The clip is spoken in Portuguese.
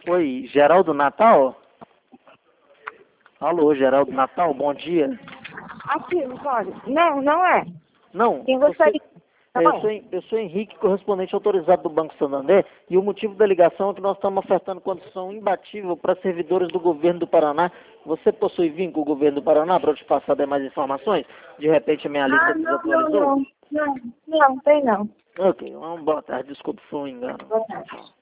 Oi, Geraldo Natal? Alô, Geraldo Natal, bom dia. Aqui, olha. Não, não é. Não, Quem gostaria... eu sou Henrique, correspondente autorizado do Banco Santander, e o motivo da ligação é que nós estamos ofertando condição imbatível para servidores do governo do Paraná. Você possui vínculo com o governo do Paraná para eu te passar demais informações? De repente a minha lista desatualizou? Não, tem não. Ok, uma boa tarde, desculpe, foi um engano. Boa tarde.